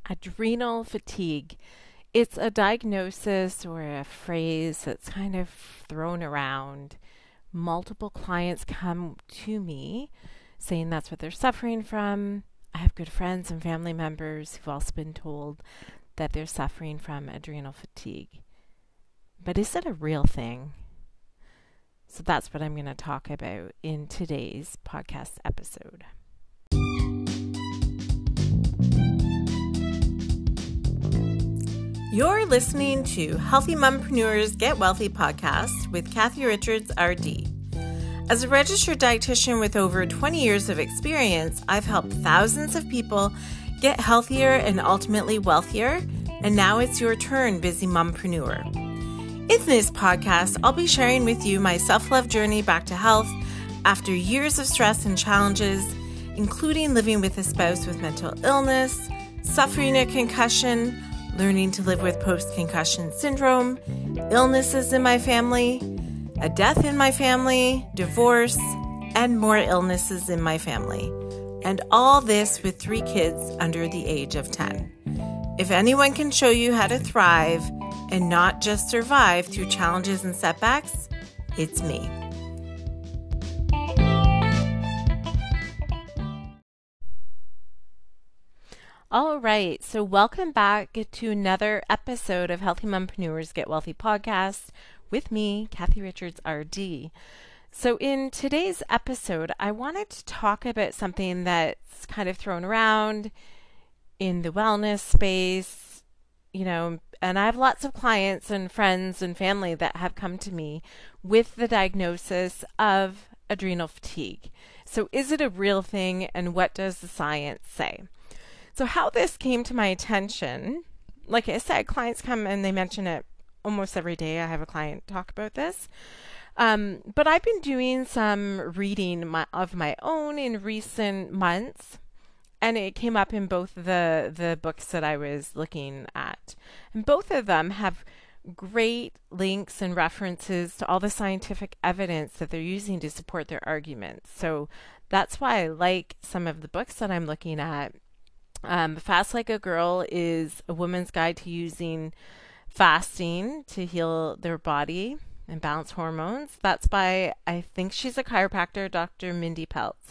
Adrenal fatigue. It's a diagnosis or a phrase that's kind of thrown around. Multiple clients come to me saying that's what they're suffering from. I have good friends and family members who've also been told that they're suffering from adrenal fatigue. But is it a real thing? So that's what I'm going to talk about in today's podcast episode. You're listening to Healthy Mompreneurs Get Wealthy podcast with Kathy Richards, RD. As a registered dietitian with over 20 years of experience, I've helped thousands of people get healthier and ultimately wealthier. And now it's your turn, busy mompreneur. In this podcast, I'll be sharing with you my self-love journey back to health after years of stress and challenges, including living with a spouse with mental illness, suffering a concussion, learning to live with post-concussion syndrome, illnesses in my family, a death in my family, divorce, and more illnesses in my family. And all this with 3 kids under the age of 10. If anyone can show you how to thrive and not just survive through challenges and setbacks, it's me. All right, so welcome back to another episode of Healthy Mompreneurs Get Wealthy podcast with me, Kathy Richards, RD. So in today's episode, I wanted to talk about something that's kind of thrown around in the wellness space, and I have lots of clients and friends and family that have come to me with the diagnosis of adrenal fatigue. So is it a real thing, and what does the science say? So how this came to my attention, like I said, clients come and they mention it almost every day. I have a client talk about this. But I've been doing some reading of my own in recent months, and it came up in both the books that I was looking at. And both of them have great links and references to all the scientific evidence that they're using to support their arguments. So that's why I like some of the books that I'm looking at. Fast Like a Girl is a woman's guide to using fasting to heal their body and balance hormones. That's by, I think she's a chiropractor, Dr. Mindy Peltz.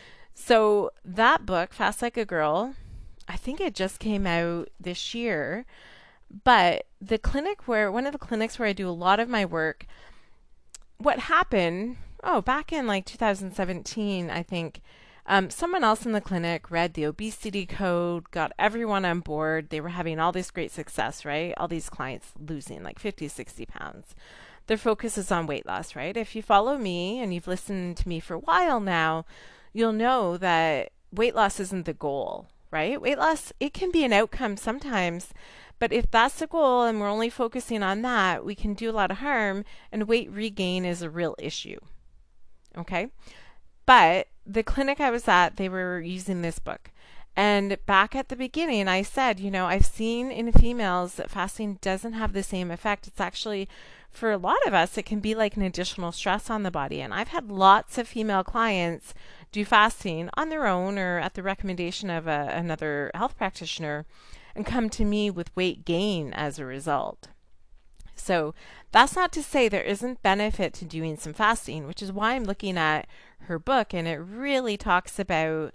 So that book, Fast Like a Girl, I think it just came out this year. But one of the clinics where I do a lot of my work, what happened, back in like 2017, I think, someone else in the clinic read the obesity code, got everyone on board. They were having all this great success, right? All these clients losing like 50, 60 pounds. Their focus is on weight loss, right? If you follow me and you've listened to me for a while now, you'll know that weight loss isn't the goal, right? Weight loss, it can be an outcome sometimes, but if that's the goal and we're only focusing on that, we can do a lot of harm, and weight regain is a real issue, okay? But the clinic I was at, they were using this book. And back at the beginning, I said, I've seen in females that fasting doesn't have the same effect. It's actually, for a lot of us, it can be like an additional stress on the body. And I've had lots of female clients do fasting on their own or at the recommendation of another health practitioner and come to me with weight gain as a result. So that's not to say there isn't benefit to doing some fasting, which is why I'm looking at her book, and it really talks about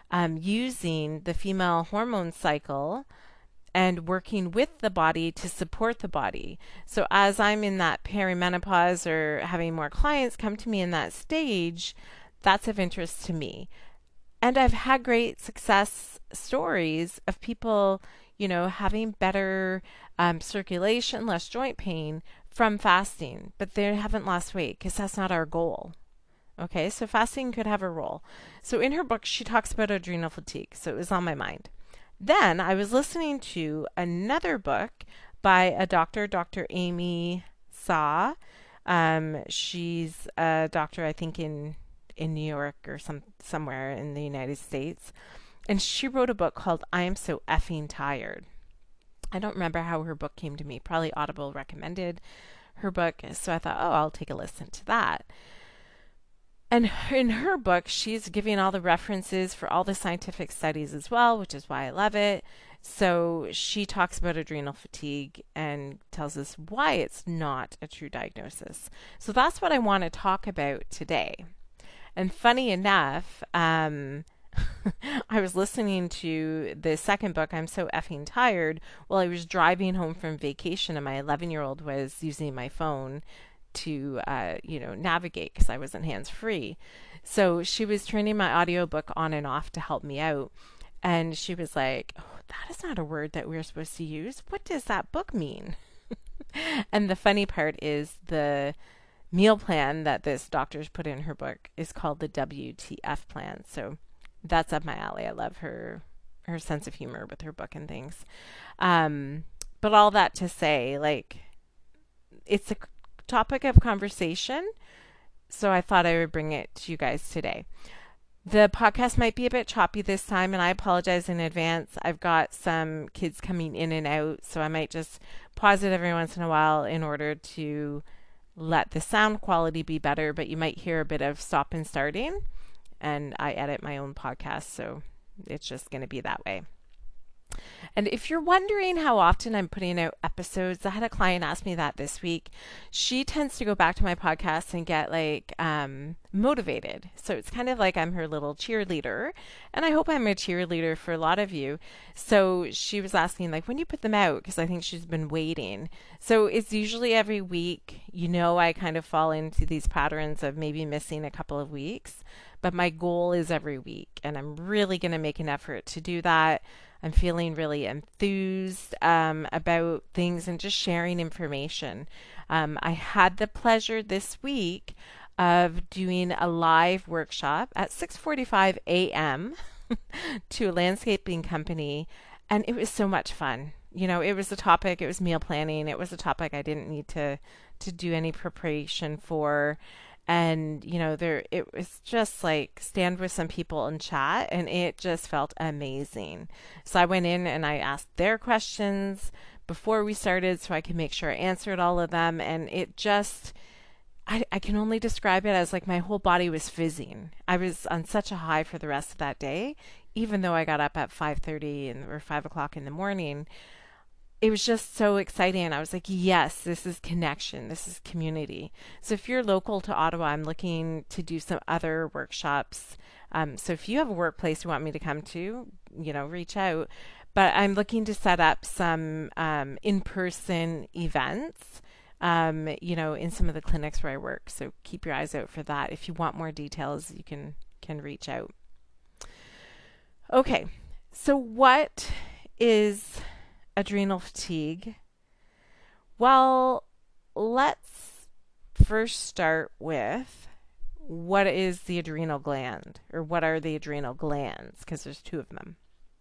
using the female hormone cycle and working with the body to support the body. So as I'm in that perimenopause or having more clients come to me in that stage, that's of interest to me. And I've had great success stories of people, having better circulation, less joint pain from fasting, but they haven't lost weight because that's not our goal. Okay, so fasting could have a role. So in her book, she talks about adrenal fatigue. So it was on my mind. Then I was listening to another book by a doctor, Dr. Amy Saw. She's a doctor, I think, in New York or somewhere in the United States. And she wrote a book called I Am So Effing Tired. I don't remember how her book came to me. Probably Audible recommended her book. So I thought, I'll take a listen to that. And in her book, she's giving all the references for all the scientific studies as well, which is why I love it. So she talks about adrenal fatigue and tells us why it's not a true diagnosis. So that's what I want to talk about today. And funny enough, I was listening to the second book, I'm So Effing Tired, while I was driving home from vacation, and my 11-year-old was using my phone to navigate because I wasn't hands free. So she was turning my audiobook on and off to help me out. And she was like, "Oh, that is not a word that we're supposed to use. What does that book mean?" And the funny part is the meal plan that this doctor's put in her book is called the WTF plan. So that's up my alley. I love her sense of humor with her book and things. But all that to say, like, it's a topic of conversation, so I thought I would bring it to you guys today. The podcast might be a bit choppy this time, and I apologize in advance. I've got some kids coming in and out, so I might just pause it every once in a while in order to let the sound quality be better, but you might hear a bit of stop and starting, and I edit my own podcast, so it's just going to be that way. And if you're wondering how often I'm putting out episodes, I had a client ask me that this week. She tends to go back to my podcast and get motivated. So it's kind of like I'm her little cheerleader. And I hope I'm a cheerleader for a lot of you. So she was asking, like, when you put them out, because I think she's been waiting. So it's usually every week. I kind of fall into these patterns of maybe missing a couple of weeks. But my goal is every week. And I'm really going to make an effort to do that. I'm feeling really enthused about things and just sharing information. I had the pleasure this week of doing a live workshop at 6:45 a.m. to a landscaping company, and it was so much fun. It was a topic, it was meal planning, it was a topic I didn't need to do any preparation for. And it was just like stand with some people and chat, and it just felt amazing. So I went in and I asked their questions before we started so I could make sure I answered all of them, and it just I can only describe it as like my whole body was fizzing. I was on such a high for the rest of that day, even though I got up at 5:30 or 5 o'clock in the morning. It was just so exciting. I was like, yes, this is connection. This is community. So if you're local to Ottawa, I'm looking to do some other workshops. So if you have a workplace you want me to come to, reach out. But I'm looking to set up some in-person events, in some of the clinics where I work. So keep your eyes out for that. If you want more details, you can reach out. Okay, so what is adrenal fatigue? Well, let's first start with what is the adrenal gland, or what are the adrenal glands, because there's two of them.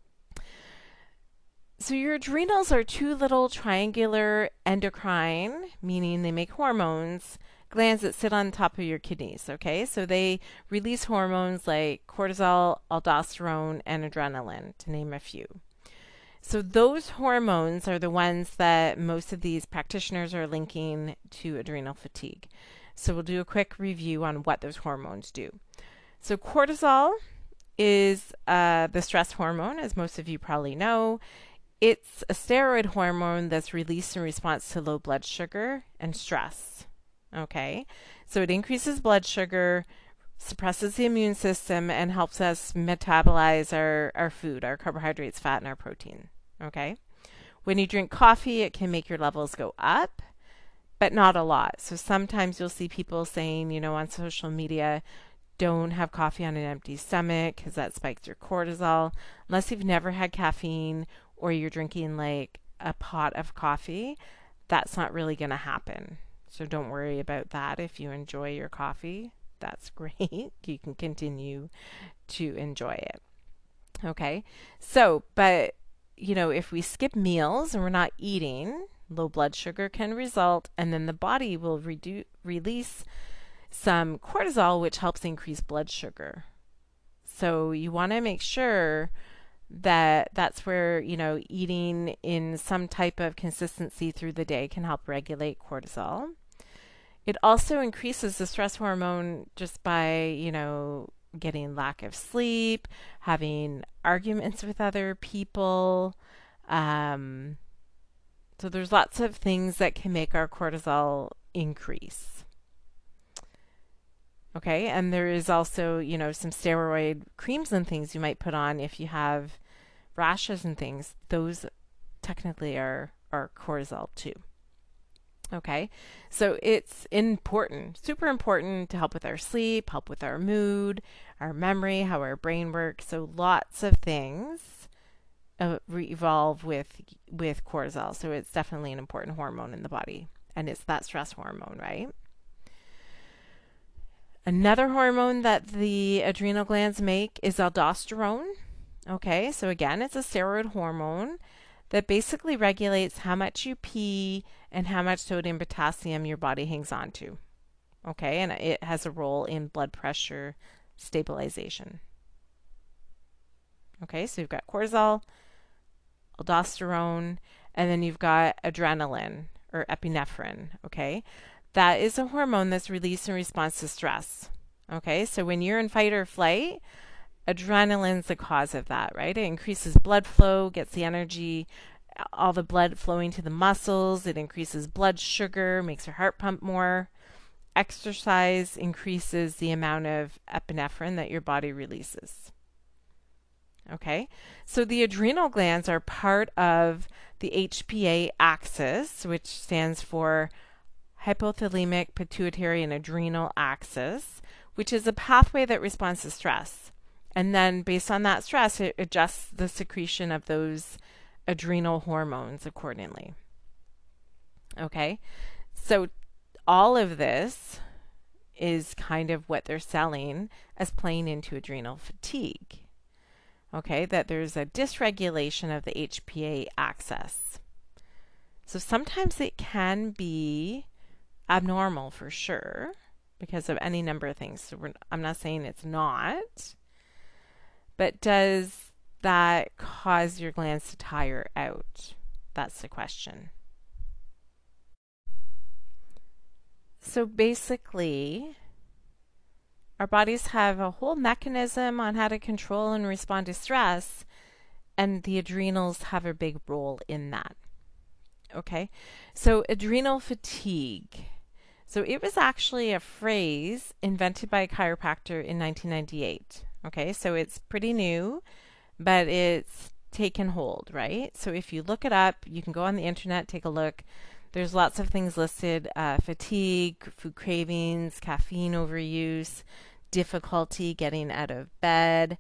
So your adrenals are two little triangular endocrine, meaning they make hormones, glands that sit on top of your kidneys, okay? So they release hormones like cortisol, aldosterone, and adrenaline, to name a few. So those hormones are the ones that most of these practitioners are linking to adrenal fatigue. So we'll do a quick review on what those hormones do. So cortisol is the stress hormone, as most of you probably know. It's a steroid hormone that's released in response to low blood sugar and stress. Okay, so it increases blood sugar, suppresses the immune system, and helps us metabolize our food, our carbohydrates, fat, and our protein. Okay, when you drink coffee, it can make your levels go up, but not a lot. So sometimes you'll see people saying, on social media, don't have coffee on an empty stomach because that spikes your cortisol. Unless you've never had caffeine or you're drinking like a pot of coffee, that's not really going to happen. So don't worry about that. If you enjoy your coffee, that's great. You can continue to enjoy it. Okay. So, but, if we skip meals and we're not eating, low blood sugar can result, and then the body will release some cortisol, which helps increase blood sugar. So you want to make sure that that's where, eating in some type of consistency through the day can help regulate cortisol. It also increases the stress hormone just by, getting lack of sleep, having arguments with other people. Um, so there's lots of things that can make our cortisol increase. Okay, and there is also, some steroid creams and things you might put on if you have rashes and things. Those technically are cortisol too. Okay, so it's important, super important to help with our sleep, help with our mood, our memory, how our brain works. So lots of things revolve with cortisol. So it's definitely an important hormone in the body, and it's that stress hormone, right? Another hormone that the adrenal glands make is aldosterone. Okay, so again, it's a steroid hormone that basically regulates how much you pee and how much sodium potassium your body hangs on to. Okay, and it has a role in blood pressure stabilization. Okay, so you've got cortisol, aldosterone, and then you've got adrenaline or epinephrine. Okay, that is a hormone that's released in response to stress. Okay, so when you're in fight or flight, adrenaline's the cause of that, right? It increases blood flow, gets the energy, all the blood flowing to the muscles. It increases blood sugar, makes your heart pump more. Exercise increases the amount of epinephrine that your body releases. Okay, so the adrenal glands are part of the HPA axis, which stands for hypothalamic, pituitary, and adrenal axis, which is a pathway that responds to stress. And then based on that stress, it adjusts the secretion of those adrenal hormones accordingly. Okay, so all of this is kind of what they're selling as playing into adrenal fatigue. Okay, that there's a dysregulation of the HPA axis. So sometimes it can be abnormal for sure because of any number of things. So I'm not saying it's not, but does that cause your glands to tire out? That's the question. So basically, our bodies have a whole mechanism on how to control and respond to stress, and the adrenals have a big role in that. Okay, so adrenal fatigue. So it was actually a phrase invented by a chiropractor in 1998. Okay, so it's pretty new, but it's taken hold, right? So if you look it up, you can go on the internet, take a look. There's lots of things listed: fatigue, food cravings, caffeine overuse, difficulty getting out of bed,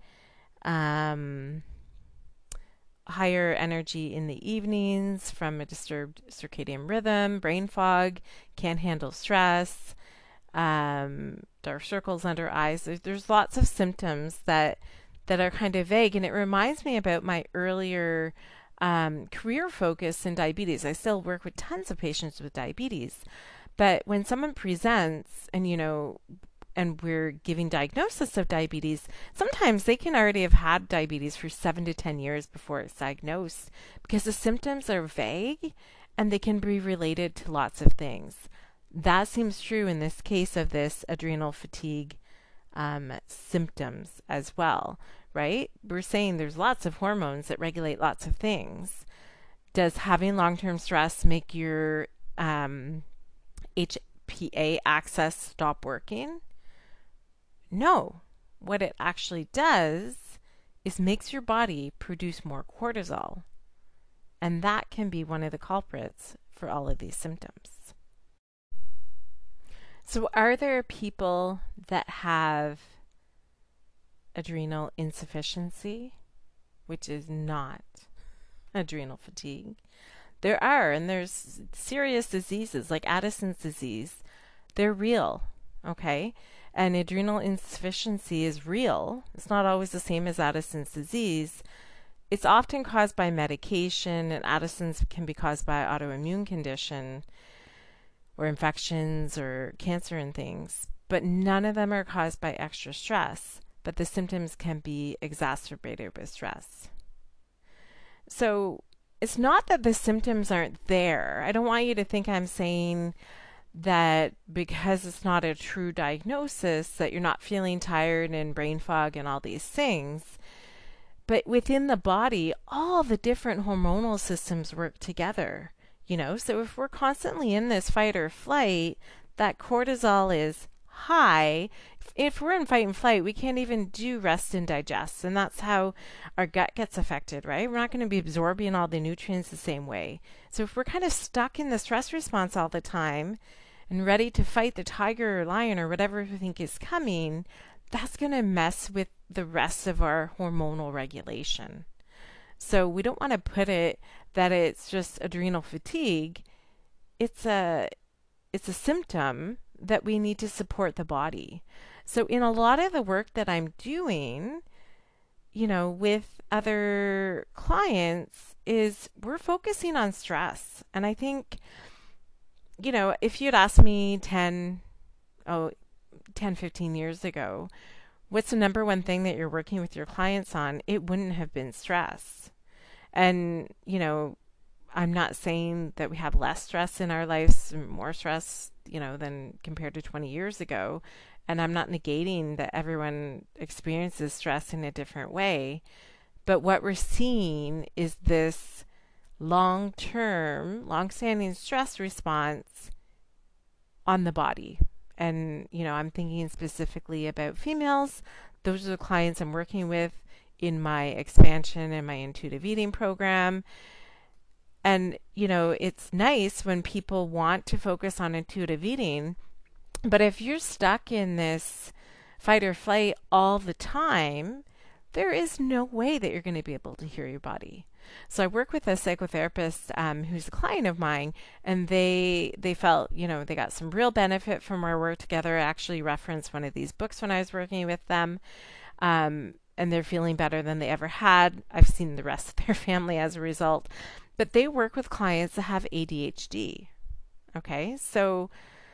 higher energy in the evenings from a disturbed circadian rhythm, brain fog, can't handle stress, dark circles under eyes. There's lots of symptoms that are kind of vague, and it reminds me about my earlier career focus in diabetes. I still work with tons of patients with diabetes, but when someone presents and we're giving diagnosis of diabetes, sometimes they can already have had diabetes for 7 to 10 years before it's diagnosed because the symptoms are vague and they can be related to lots of things. That seems true in this case of this adrenal fatigue symptoms as well, right? We're saying there's lots of hormones that regulate lots of things. Does having long-term stress make your HPA axis stop working? No. What it actually does is makes your body produce more cortisol. And that can be one of the culprits for all of these symptoms. So are there people that have adrenal insufficiency, which is not adrenal fatigue? There are, and there's serious diseases like Addison's disease. They're real, okay? And adrenal insufficiency is real. It's not always the same as Addison's disease. It's often caused by medication, and Addison's can be caused by autoimmune condition or infections or cancer and things. But none of them are caused by extra stress, but the symptoms can be exacerbated with stress. So it's not that the symptoms aren't there. I don't want you to think I'm saying that because it's not a true diagnosis, that you're not feeling tired and brain fog and all these things. But within the body, all the different hormonal systems work together, So if we're constantly in this fight or flight, that cortisol is high. If we're in fight and flight, we can't even do rest and digest. And that's how our gut gets affected, right? We're not going to be absorbing all the nutrients the same way. So if we're kind of stuck in the stress response all the time and ready to fight the tiger or lion or whatever we think is coming, that's going to mess with the rest of our hormonal regulation. So we don't want to put it that it's just adrenal fatigue. It's a symptom that we need to support the body. So in a lot of the work that I'm doing, with other clients is we're focusing on stress. And I think, if you'd asked me 15 years ago, what's the number one thing that you're working with your clients on? It wouldn't have been stress. And, I'm not saying that we have less stress in our lives, more stress, than compared to 20 years ago. And I'm not negating that everyone experiences stress in a different way. But what we're seeing is this long-term, long-standing stress response on the body. And, I'm thinking specifically about females. Those are the clients I'm working with in my expansion and my intuitive eating program. And, it's nice when people want to focus on intuitive eating, but if you're stuck in this fight or flight all the time, there is no way that you're going to be able to hear your body. So I work with a psychotherapist who's a client of mine, and they felt, they got some real benefit from our work together. I actually referenced one of these books when I was working with them. And they're feeling better than they ever had. I've seen the rest of their family as a result. But they work with clients that have ADHD. Okay, so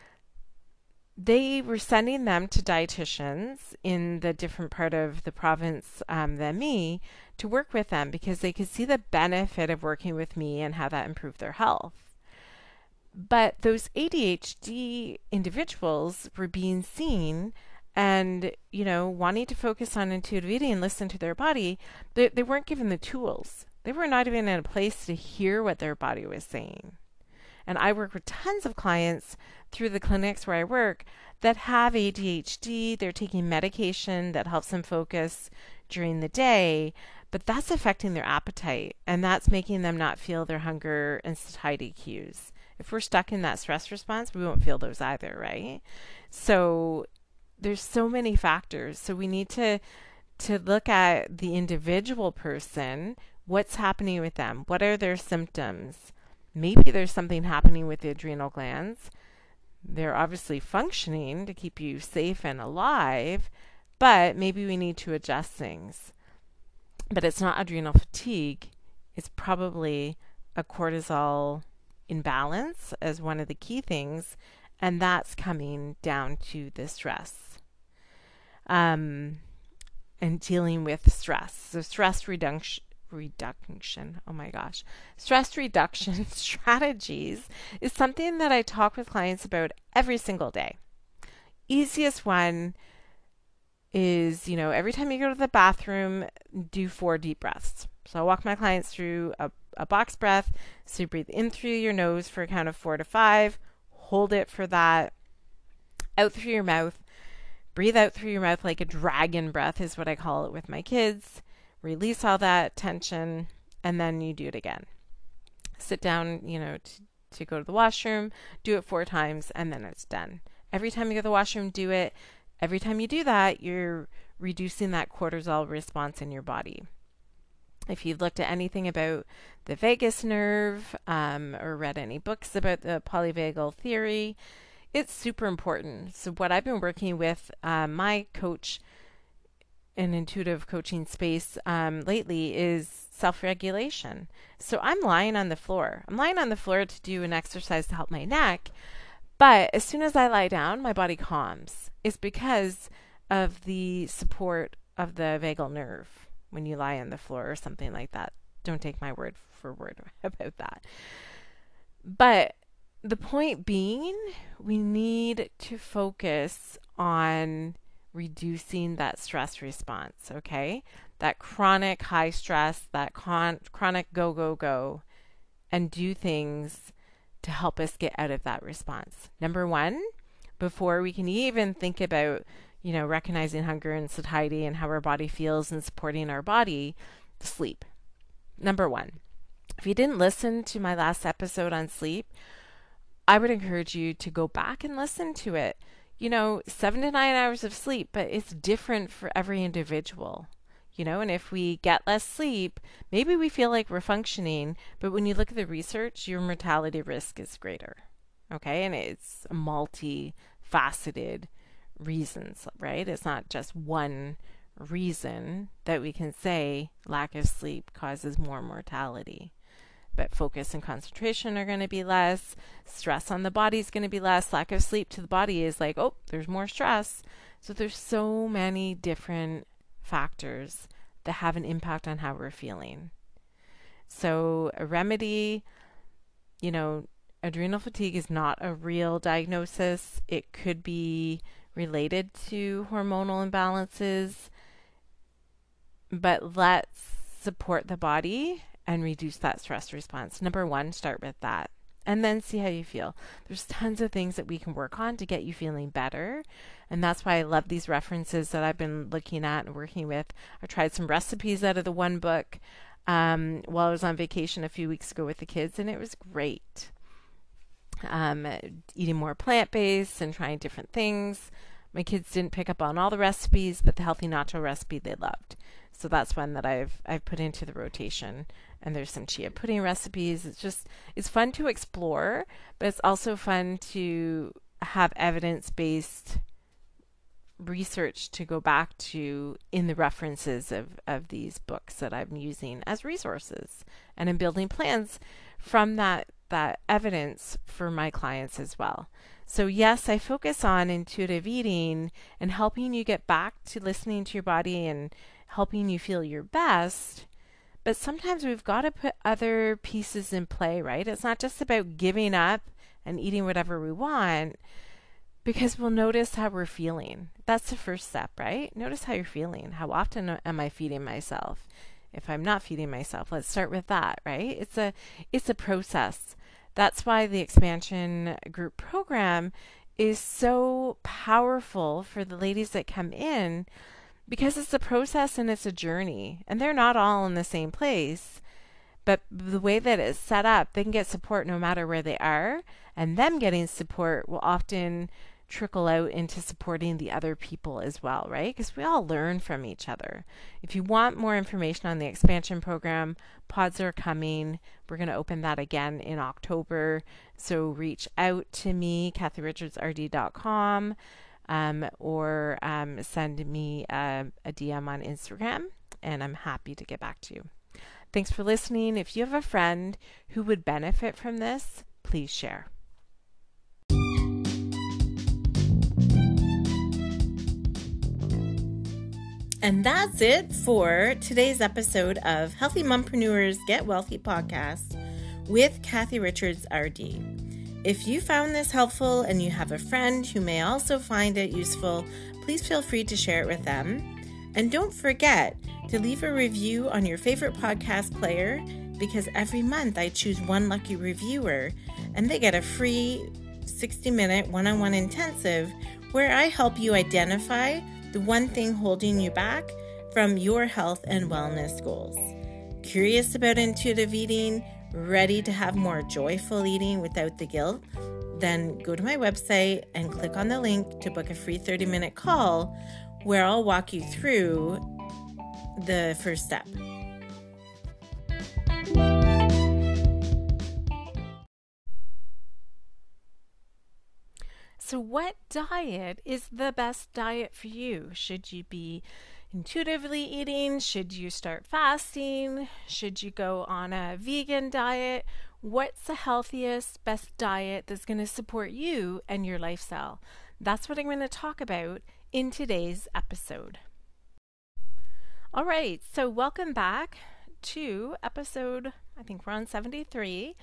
they were sending them to dietitians in the different part of the province than me to work with them because they could see the benefit of working with me and how that improved their health. But those ADHD individuals were being seen and, wanting to focus on intuitive eating and listen to their body, they weren't given the tools. They were not even in a place to hear what their body was saying. And I work with tons of clients through the clinics where I work that have ADHD. They're taking medication that helps them focus during the day, but that's affecting their appetite, and that's making them not feel their hunger and satiety cues. If we're stuck in that stress response, we won't feel those either, right? So there's so many factors. So we need to look at the individual person. What's happening with them? What are their symptoms? Maybe there's something happening with the adrenal glands. They're obviously functioning to keep you safe and alive, but maybe we need to adjust things. But it's not adrenal fatigue. It's probably a cortisol imbalance as one of the key things, and that's coming down to the stress. And dealing with stress. So stress reduction, stress reduction strategies is something that I talk with clients about every single day. Easiest one is, every time you go to the bathroom, do 4 deep breaths. So I walk my clients through a box breath. So you breathe in through your nose for a count of 4 to 5, hold it for that, out through your mouth, breathe out through your mouth like a dragon breath is what I call it with my kids. Release all that tension, and then you do it again. Sit down, to go to the washroom, do it 4 times, and then it's done. Every time you go to the washroom, do it. Every time you do that, you're reducing that cortisol response in your body. If you've looked at anything about the vagus nerve or read any books about the polyvagal theory, it's super important. So what I've been working with my coach in intuitive coaching space lately is self-regulation. So I'm lying on the floor. I'm lying on the floor to do an exercise to help my neck, but as soon as I lie down, my body calms. It's because of the support of the vagal nerve when you lie on the floor or something like that. Don't take my word for word about that. But the point being, we need to focus on reducing that stress response, okay? That chronic high stress, that chronic go, go, go, and do things to help us get out of that response. Number one, before we can even think about, recognizing hunger and satiety and how our body feels and supporting our body, sleep. Number one. If you didn't listen to my last episode on sleep, I would encourage you to go back and listen to it. 7 to 9 hours of sleep, but it's different for every individual. And if we get less sleep, maybe we feel like we're functioning, but when you look at the research, your mortality risk is greater. Okay, and it's multifaceted reasons, right? It's not just one reason that we can say lack of sleep causes more mortality. But focus and concentration are going to be less. Stress on the body is going to be less. Lack of sleep to the body is like, oh, there's more stress. So there's so many different factors that have an impact on how we're feeling. So a remedy, adrenal fatigue is not a real diagnosis. It could be related to hormonal imbalances, but let's support the body and reduce that stress response. Number one, start with that. And then see how you feel. There's tons of things that we can work on to get you feeling better. And that's why I love these references that I've been looking at and working with. I tried some recipes out of the one book while I was on vacation a few weeks ago with the kids, and it was great. Eating more plant-based and trying different things. My kids didn't pick up on all the recipes, but the healthy nacho recipe they loved. So that's one that I've put into the rotation. And there's some chia pudding recipes. It's fun to explore, but it's also fun to have evidence-based research to go back to in the references of these books that I'm using as resources. And I'm building plans from that evidence for my clients as well. So yes, I focus on intuitive eating and helping you get back to listening to your body and helping you feel your best. But sometimes we've got to put other pieces in play, right? It's not just about giving up and eating whatever we want, because we'll notice how we're feeling. That's the first step, right? Notice how you're feeling. How often am I feeding myself? If I'm not feeding myself, let's start with that, right? It's a process. That's why the expansion group program is so powerful for the ladies that come in, because it's a process and it's a journey, and they're not all in the same place. But the way that it's set up, they can get support no matter where they are, and them getting support will often trickle out into supporting the other people as well, right? Because we all learn from each other. If you want more information on the expansion program, pods are coming. We're going to open that again in October. So reach out to me, kathyrichardsrd.com, or send me a DM on Instagram, and I'm happy to get back to you. Thanks for listening. If you have a friend who would benefit from this, please share. And that's it for today's episode of Healthy Mompreneurs Get Wealthy podcast with Kathy Richards, RD. If you found this helpful and you have a friend who may also find it useful, please feel free to share it with them. And don't forget to leave a review on your favorite podcast player, because every month I choose one lucky reviewer and they get a free 60-minute one-on-one intensive where I help you identify the one thing holding you back from your health and wellness goals. Curious about intuitive eating? Ready to have more joyful eating without the guilt? Then go to my website and click on the link to book a free 30-minute call where I'll walk you through the first step. So what diet is the best diet for you? Should you be intuitively eating? Should you start fasting? Should you go on a vegan diet? What's the healthiest, best diet that's going to support you and your lifestyle? That's what I'm going to talk about in today's episode. All right, so welcome back to episode, I think we're on 73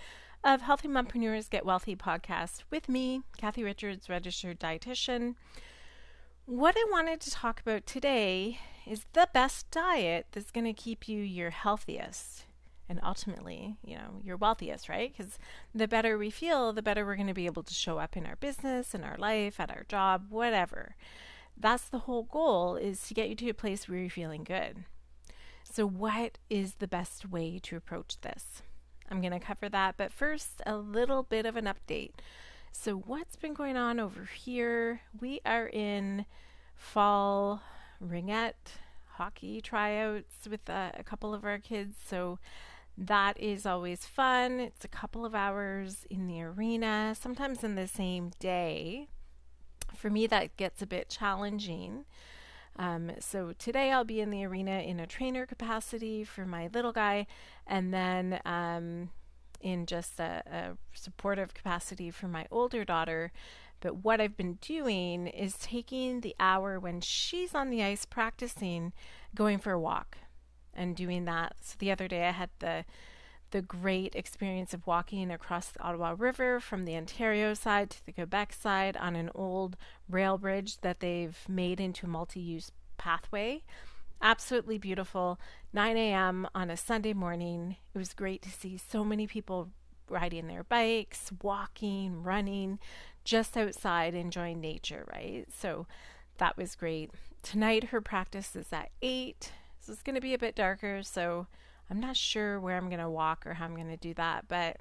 of Healthy Mompreneurs Get Wealthy podcast with me, Kathy Richards, registered dietitian. What I wanted to talk about today is the best diet that's going to keep you your healthiest and ultimately, your wealthiest, right? Because the better we feel, the better we're going to be able to show up in our business, in our life, at our job, whatever. That's the whole goal, is to get you to a place where you're feeling good. So what is the best way to approach this? I'm going to cover that, but first, a little bit of an update. So what's been going on over here? We are in fall ringette hockey tryouts with a couple of our kids, so that is always fun. It's a couple of hours in the arena, sometimes in the same day. For me, that gets a bit challenging. So today I'll be in the arena in a trainer capacity for my little guy, and then in just a supportive capacity for my older daughter. But what I've been doing is taking the hour when she's on the ice practicing, going for a walk and doing that. So the other day I had the great experience of walking across the Ottawa River from the Ontario side to the Quebec side on an old rail bridge that they've made into a multi-use pathway. Absolutely beautiful. 9 a.m. on a Sunday morning. It was great to see so many people riding their bikes, walking, running, just outside enjoying nature, right? So that was great. Tonight her practice is at 8, so it's going to be a bit darker, so I'm not sure where I'm going to walk or how I'm going to do that, but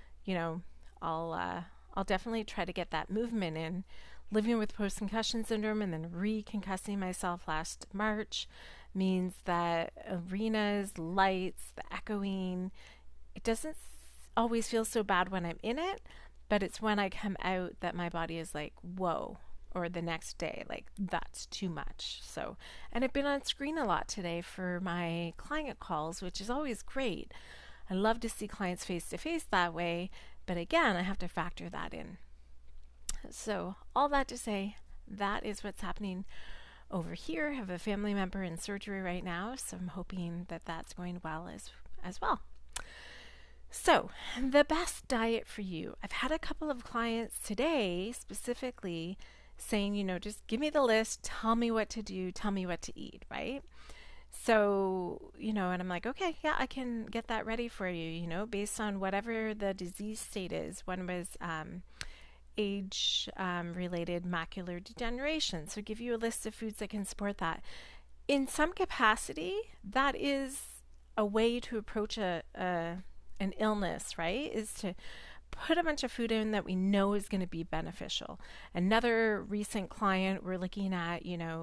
I'll definitely try to get that movement in. Living with post-concussion syndrome and then reconcussing myself last March means that arenas, lights, the echoing, it doesn't always feel so bad when I'm in it, but it's when I come out that my body is like, whoa. Or the next day, like, that's too much. So, and I've been on screen a lot today for my client calls, which is always great. I love to see clients face to face that way, but again, I have to factor that in. So all that to say, that is what's happening over here. I have a family member in surgery right now, so I'm hoping that that's going well as well. So, the best diet for you. I've had a couple of clients today specifically saying, just give me the list, tell me what to do, tell me what to eat, right? So, and I'm like, okay, yeah, I can get that ready for you, based on whatever the disease state is. One was age-related macular degeneration. So give you a list of foods that can support that. In some capacity, that is a way to approach an illness, right? Is to put a bunch of food in that we know is going to be beneficial. Another recent client, we're looking at,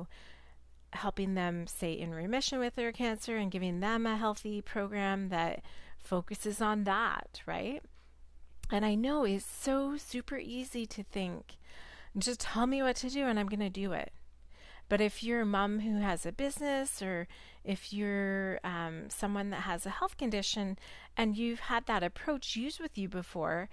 helping them stay in remission with their cancer and giving them a healthy program that focuses on that, right? And I know it's so super easy to think, just tell me what to do and I'm going to do it. But if you're a mom who has a business, or if you're someone that has a health condition and you've had that approach used with you before,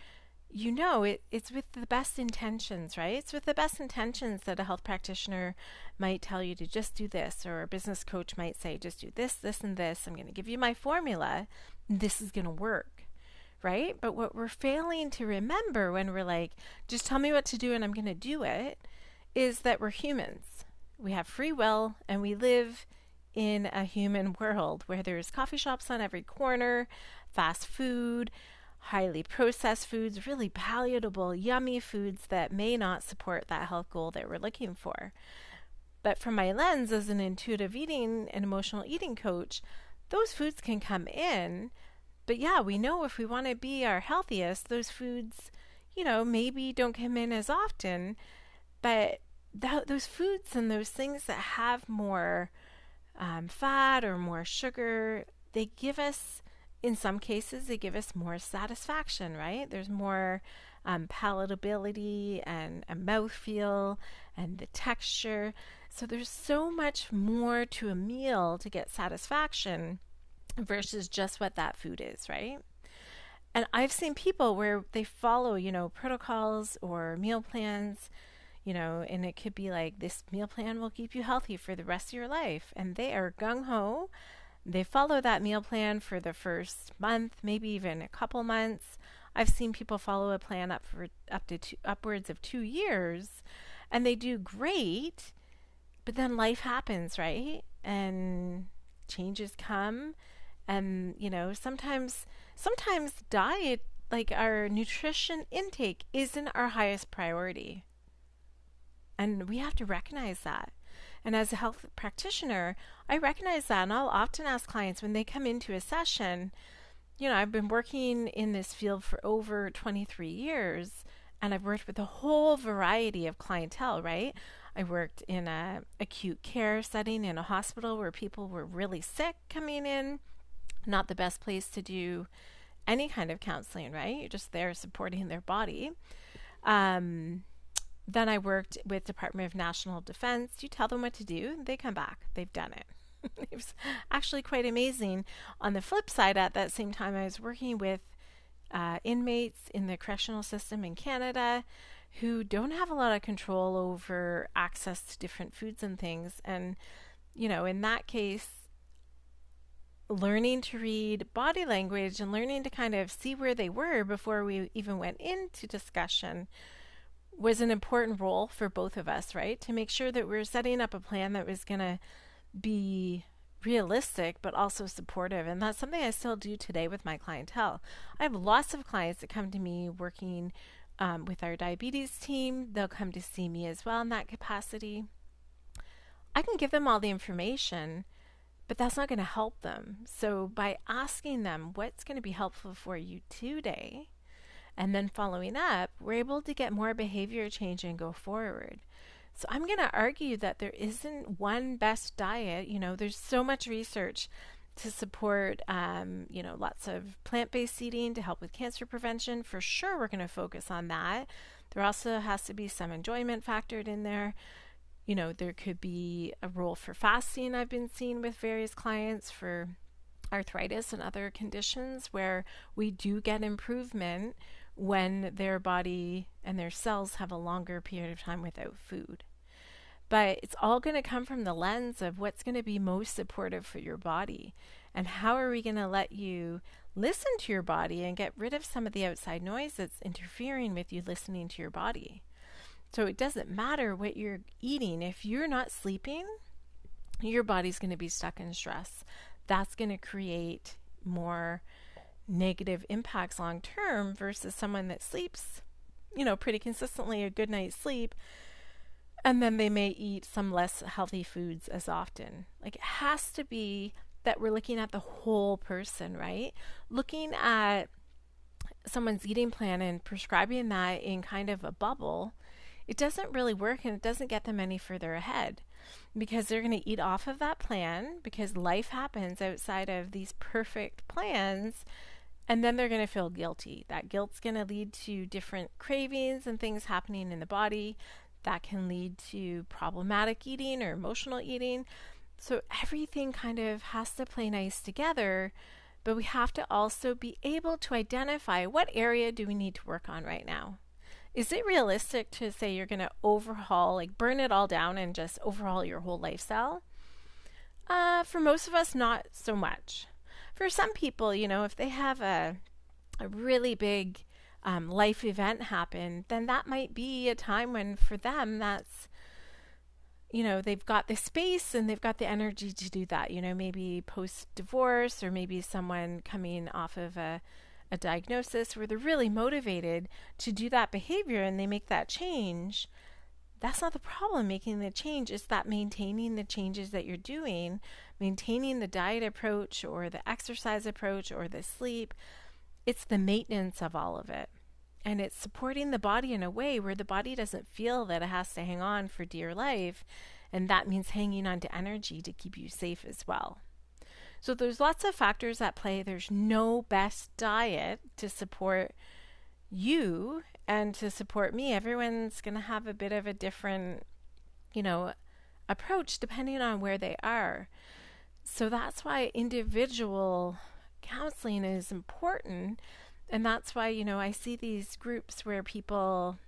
it's with the best intentions, right? It's with the best intentions that a health practitioner might tell you to just do this, or a business coach might say, just do this, this, and this. I'm going to give you my formula. This is going to work, right? But what we're failing to remember when we're like, just tell me what to do and I'm going to do it, is that we're humans. We have free will, and we live in a human world where there's coffee shops on every corner, fast food, highly processed foods, really palatable, yummy foods that may not support that health goal that we're looking for. But from my lens as an intuitive eating and emotional eating coach, those foods can come in. But yeah, we know if we want to be our healthiest, those foods, maybe don't come in as often, but those foods and those things that have more fat or more sugar, they give us, in some cases, they give us more satisfaction, right? There's more palatability and a mouthfeel and the texture. So there's so much more to a meal to get satisfaction versus just what that food is, right? And I've seen people where they follow, protocols or meal plans, and it could be like, this meal plan will keep you healthy for the rest of your life. And they are gung-ho. They follow that meal plan for the first month, maybe even a couple months. I've seen people follow a plan upwards of 2 years, and they do great, but then life happens, right? And changes come, and sometimes diet, like our nutrition intake, isn't our highest priority. And we have to recognize that. And as a health practitioner, I recognize that. And I'll often ask clients when they come into a session, I've been working in this field for over 23 years, and I've worked with a whole variety of clientele, right? I worked in a acute care setting in a hospital where people were really sick coming in. Not the best place to do any kind of counseling, right? You're just there supporting their body. Then I worked with Department of National Defense. You tell them what to do, they come back. They've done it. It was actually quite amazing. On the flip side, at that same time, I was working with inmates in the correctional system in Canada who don't have a lot of control over access to different foods and things. And, in that case, learning to read body language and learning to kind of see where they were before we even went into discussion was an important role for both of us, right? To make sure that we're setting up a plan that was going to be realistic but also supportive. And that's something I still do today with my clientele. I have lots of clients that come to me working with our diabetes team. They'll come to see me as well in that capacity. I can give them all the information, but that's not going to help them. So by asking them what's going to be helpful for you today, and then following up, we're able to get more behavior change and go forward. So I'm going to argue that there isn't one best diet. There's so much research to support, lots of plant-based eating to help with cancer prevention. For sure, we're going to focus on that. There also has to be some enjoyment factored in there. There could be a role for fasting I've been seeing with various clients for arthritis and other conditions where we do get improvement when their body and their cells have a longer period of time without food. But it's all going to come from the lens of what's going to be most supportive for your body, and how are we going to let you listen to your body and get rid of some of the outside noise that's interfering with you listening to your body. So it doesn't matter what you're eating. If you're not sleeping, your body's going to be stuck in stress. That's going to create more negative impacts long term versus someone that sleeps, pretty consistently, a good night's sleep, and then they may eat some less healthy foods as often. Like, it has to be that we're looking at the whole person, right? Looking at someone's eating plan and prescribing that in kind of a bubble, it doesn't really work, and it doesn't get them any further ahead, because they're going to eat off of that plan because life happens outside of these perfect plans. And then they're going to feel guilty. That guilt's going to lead to different cravings and things happening in the body. That can lead to problematic eating or emotional eating. So everything kind of has to play nice together, but we have to also be able to identify what area do we need to work on right now. Is it realistic to say you're going to overhaul, like burn it all down and just overhaul your whole lifestyle? For most of us, not so much. For some people, if they have a really big life event happen, then that might be a time when for them that's, they've got the space and they've got the energy to do that, maybe post-divorce, or maybe someone coming off of a diagnosis where they're really motivated to do that behavior and they make that change. That's not the problem, making the change. It's that maintaining the changes that you're doing, maintaining the diet approach or the exercise approach or the sleep. It's the maintenance of all of it. And it's supporting the body in a way where the body doesn't feel that it has to hang on for dear life. And that means hanging on to energy to keep you safe as well. So there's lots of factors at play. There's no best diet to support you and to support me. Everyone's going to have a bit of a different, approach depending on where they are. So that's why individual counseling is important. And that's why, I see these groups where people,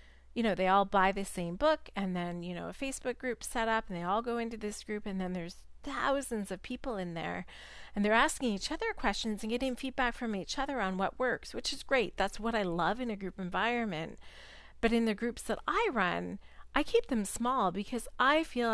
they all buy the same book, and then, a Facebook group set up and they all go into this group, and then there's thousands of people in there, and they're asking each other questions and getting feedback from each other on what works, which is great. That's what I love in a group environment. But in the groups that I run, I keep them small because I feel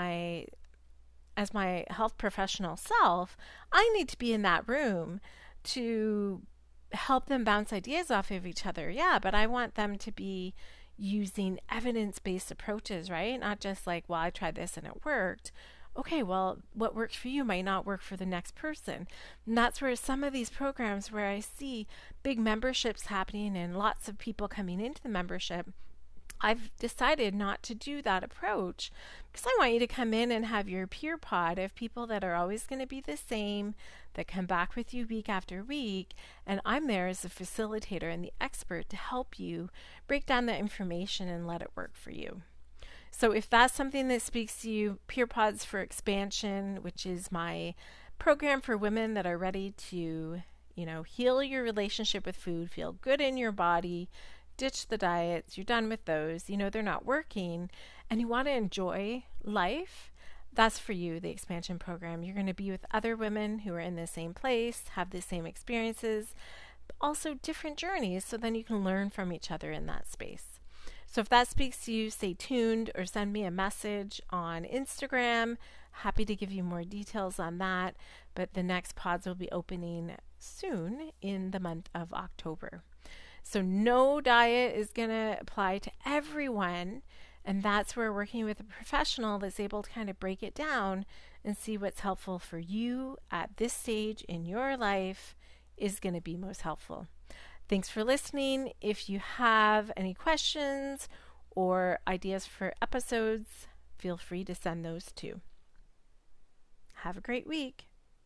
as my health professional self, I need to be in that room to help them bounce ideas off of each other. Yeah, but I want them to be using evidence-based approaches, right? Not just like, well, I tried this and it worked. Okay, well, what works for you might not work for the next person. And that's where some of these programs where I see big memberships happening and lots of people coming into the membership, I've decided not to do that approach because I want you to come in and have your peer pod of people that are always going to be the same, that come back with you week after week, and I'm there as a facilitator and the expert to help you break down the information and let it work for you. So if that's something that speaks to you, Peer Pods for Expansion, which is my program for women that are ready to, heal your relationship with food, feel good in your body, ditch the diets, you're done with those, they're not working, and you want to enjoy life, that's for you, the expansion program. You're going to be with other women who are in the same place, have the same experiences, but also different journeys, so then you can learn from each other in that space. So if that speaks to you, stay tuned or send me a message on Instagram. Happy to give you more details on that, but the next pods will be opening soon in the month of October. So no diet is going to apply to everyone, and that's where working with a professional that's able to kind of break it down and see what's helpful for you at this stage in your life is going to be most helpful. Thanks for listening. If you have any questions or ideas for episodes, feel free to send those too. Have a great week.